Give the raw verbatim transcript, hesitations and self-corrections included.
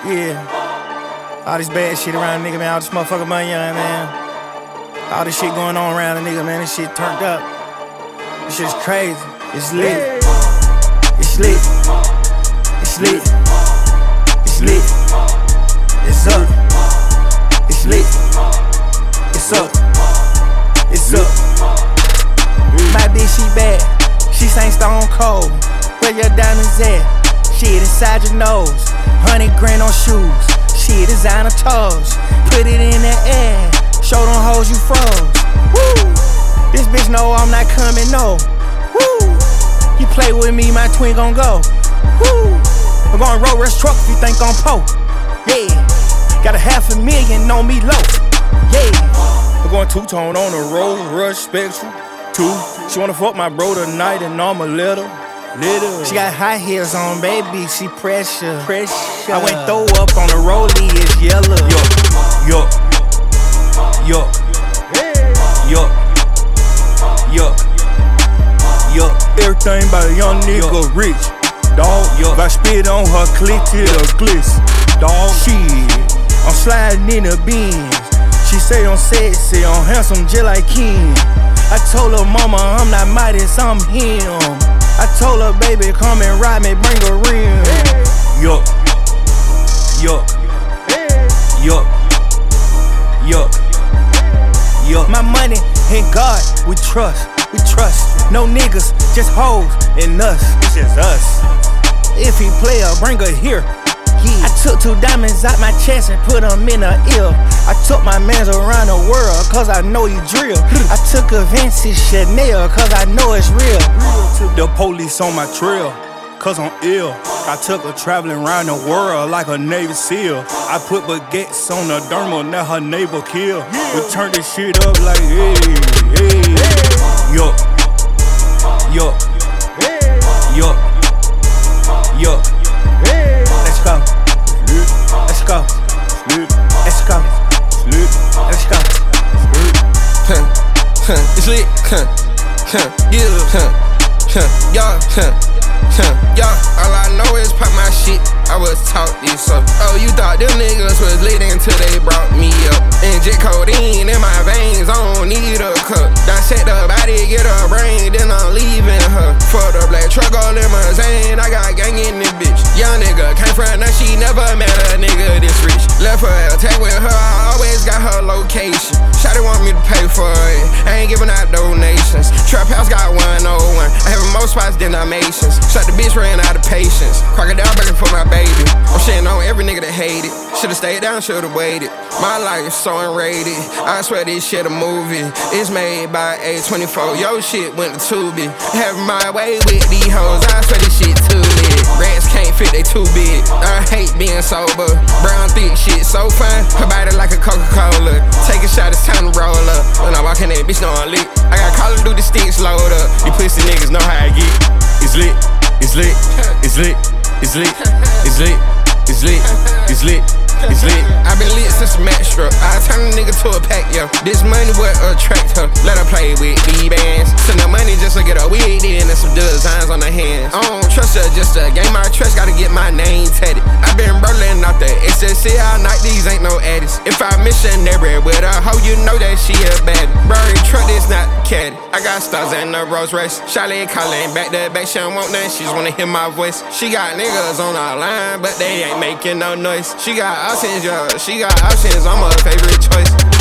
Yeah. All this bad shit around the nigga, man. All this motherfucking money, man. All this shit going on around the nigga, man. This shit turned up. This shit's crazy. It's lit. It's lit. It's lit. It's lit. It's up. It's lit. It's up. It's up. My bitch, she bad. She sang Stone Cold. Where your diamonds at? Shit inside your nose. Hundred grand on shoes. Shit designer toes. Put it in the air. Show them hoes you froze. Woo! This bitch know I'm not coming, no. Woo! You play with me, my twin gon' go. Woo! I'm going road rush truck if you think I'm po. Yeah. Got a half a million on me low. Yeah. I'm going two-tone on the road rush spectrum. Two. She wanna fuck my bro tonight and I'ma let her. Little. She got high heels on, baby. She pressure. Pressure. I went throw up on the rollie, it's yellow. Yo, yo. Yuck, yuck, yuck, yuck. Everything by a young nigga yuck. Rich, dawg. If I spit on her clit, it'll glitz, dawg. Shit, I'm sliding in the beans. She say I'm sexy, I'm handsome just like Ken. I told her mama I'm not Midas, I'm him. I told her baby come and ride me, bring a rim. Yuck, yuck, yuck, yuck. Yuck. My money in God, we trust, we trust. No niggas, just hoes and us. It's just us. If he play her, bring her here. Yeah. I took two diamonds out my chest and put them in her ear. I took my mans around the world, cause I know he drill. I took a vintage Chanel, cause I know it's real. The police on my trail, cause I'm ill. I took her traveling around the world like a Navy SEAL. I put baguettes on the dermal, now her neighbor kill. We turn this shit up like, hey, hey. Yuck, yuck, yuck, yuck. Let's go, let's go, let's go, let's go. Huh, huh, it's lit, huh, huh, yeah, huh, huh, y'all, huh. Huh, yeah, all I know is pop my shit. I was taught this up. Oh, you thought them niggas was lit until they brought me up. Inject codeine in my veins, I don't need a cup. Dissect the body, get her brain, then I'm leaving her. For the black truck, all limousine, I got gang in this bitch. Young nigga came from now, she never met a nigga this rich. Left her attack with her, I always got her location. Shawty want me to pay for it, I ain't giving out donations. Trap house got one oh one, I have more spots than Dalmatians. Shot the bitch ran out of patience. Crocodile begging for my baby. I'm shitting on every nigga that hate it. Should've stayed down, should've waited. My life so unrated. I swear this shit a movie. It's made by A twenty-four. Yo shit went to Tubi. Having my way with these hoes. I swear this shit too lit. Rats can't fit, they too big. I hate being sober. Brown thick shit so fine. Her body like a Coca-Cola. Take a shot, it's time to roll up. When I walk in that bitch, know I'm lit. I got Call of Duty sticks load up. You pussy niggas know how I get. It's lit. It's lit, it's lit, it's lit, it's lit, it's lit, it's lit, it's lit. I been lit since Max struck. I turn a nigga to a pack, yo. This money what attract her. Let her play with these bands. Send her money just to get her weed in and some designs on her hands. I don't trust her just to gain my trust. Gotta get my name tatted. I been rolling out the S S C all night. These ain't no addicts. If I missionary with a hoe, you know that she a bad. Burry truck is not caddy. I got stars in the Rolls Royce. Charlie calling back to back. She don't want nothing. She just wanna hear my voice. She got niggas on our line, but they ain't making no noise. She got options, yo. She got options. I'm her favorite choice.